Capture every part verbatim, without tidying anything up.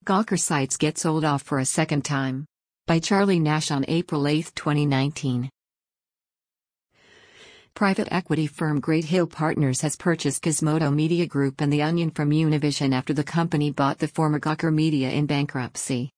Gawker sites get sold off for a second time. By Charlie Nash on April eighth, twenty nineteen. Private equity firm Great Hill Partners has purchased Gizmodo Media Group and The Onion from Univision after the company bought the former Gawker Media in bankruptcy.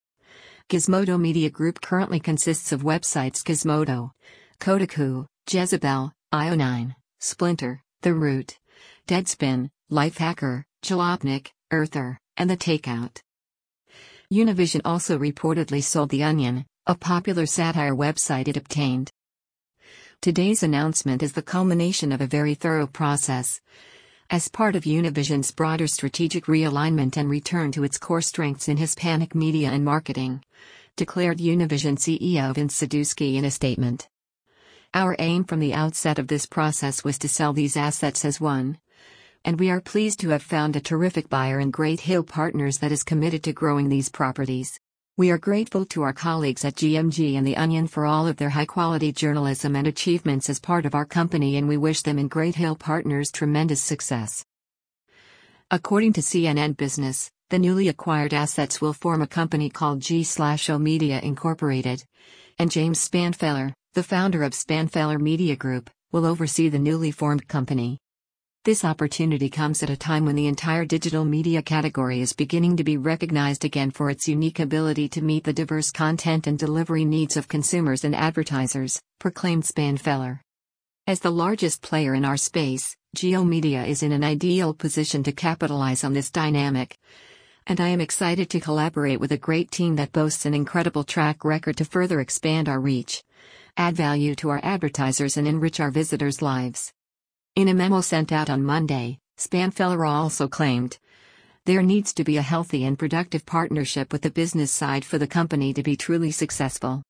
Gizmodo Media Group currently consists of websites Gizmodo, Kotaku, Jezebel, I O nine, Splinter, The Root, Deadspin, Lifehacker, Jalopnik, Earther, and The Takeout. Univision also reportedly sold The Onion, a popular satire website it obtained. Today's announcement is the culmination of a very thorough process. As part of Univision's broader strategic realignment and return to its core strengths in Hispanic media and marketing, declared Univision C E O Vince Sadusky in a statement. Our aim from the outset of this process was to sell these assets as one. And we are pleased to have found a terrific buyer in Great Hill Partners that is committed to growing these properties. We are grateful to our colleagues at G M G and The Onion for all of their high-quality journalism and achievements as part of our company, and we wish them and Great Hill Partners tremendous success. According to C N N Business, the newly acquired assets will form a company called G/O Media Incorporated, and James Spanfeller, the founder of Spanfeller Media Group, will oversee the newly formed company. This opportunity comes at a time when the entire digital media category is beginning to be recognized again for its unique ability to meet the diverse content and delivery needs of consumers and advertisers, proclaimed Spanfeller. As the largest player in our space, G O Media is in an ideal position to capitalize on this dynamic. And I am excited to collaborate with a great team that boasts an incredible track record to further expand our reach, add value to our advertisers, and enrich our visitors' lives. In a memo sent out on Monday, Spanfeller also claimed, "There needs to be a healthy and productive partnership with the business side for the company to be truly successful.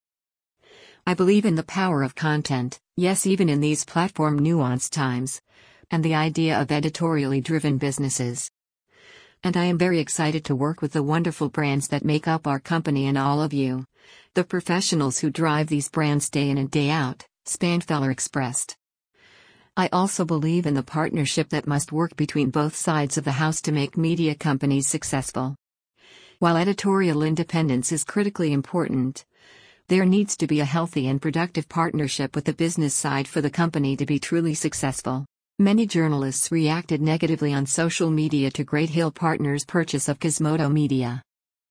I believe in the power of content, yes, even in these platform nuanced times, and the idea of editorially driven businesses. And I am very excited to work with the wonderful brands that make up our company and all of you, the professionals who drive these brands day in and day out," Spanfeller expressed. "I also believe in the partnership that must work between both sides of the house to make media companies successful. While editorial independence is critically important, there needs to be a healthy and productive partnership with the business side for the company to be truly successful." Many journalists reacted negatively on social media to Great Hill Partners' purchase of Gizmodo Media.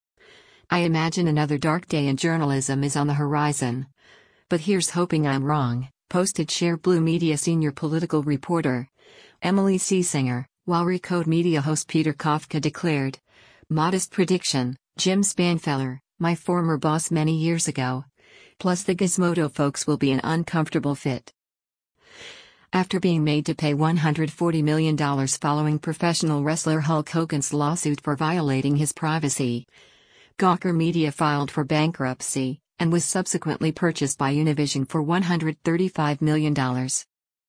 "I imagine another dark day in journalism is on the horizon. But here's hoping I'm wrong," posted Share Blue Media senior political reporter Emily Seesinger, while Recode Media host Peter Kafka declared, "Modest prediction, Jim Spanfeller, my former boss many years ago. Plus the Gizmodo folks will be an uncomfortable fit." After being made to pay one hundred forty million dollars following professional wrestler Hulk Hogan's lawsuit for violating his privacy, Gawker Media filed for bankruptcy and was subsequently purchased by Univision for one hundred thirty-five million dollars.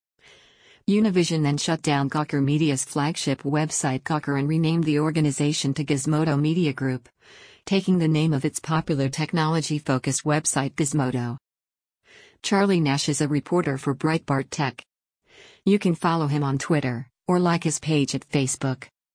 Univision then shut down Gawker Media's flagship website Gawker and renamed the organization to Gizmodo Media Group, taking the name of its popular technology-focused website Gizmodo. Charlie Nash is a reporter for Breitbart Tech. You can follow him on Twitter, or like his page at Facebook.